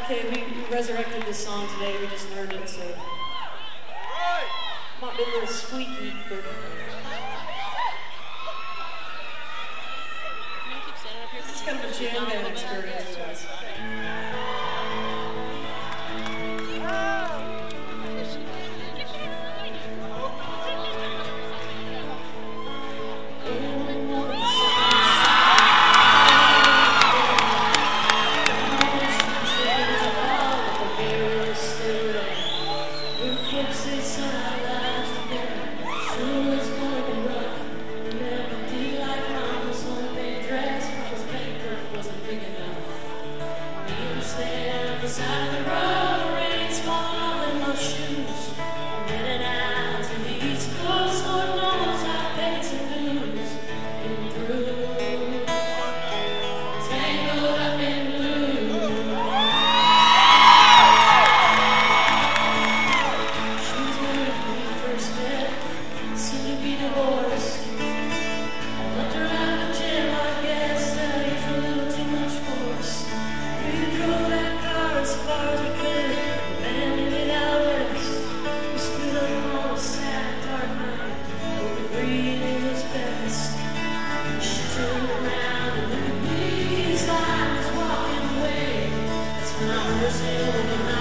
Okay, we resurrected this song today. We just learned it, so might be a little squeaky, but it's kind of a jam band experience for us. Side of the road, rain's falling in my shoes. I'm headed out to the East Coast, Lord knows I've paid some dues. Been through, tangled up in blue. She was married when we first met, soon to be divorced. I left her out of gym, I guess that he's a little too much force. We drove that car as far as we could, landed it out west. We stood up on a sad, dark night, both agreed it was best. She turned around and looked at me, his line was walking away. That's when I first held her.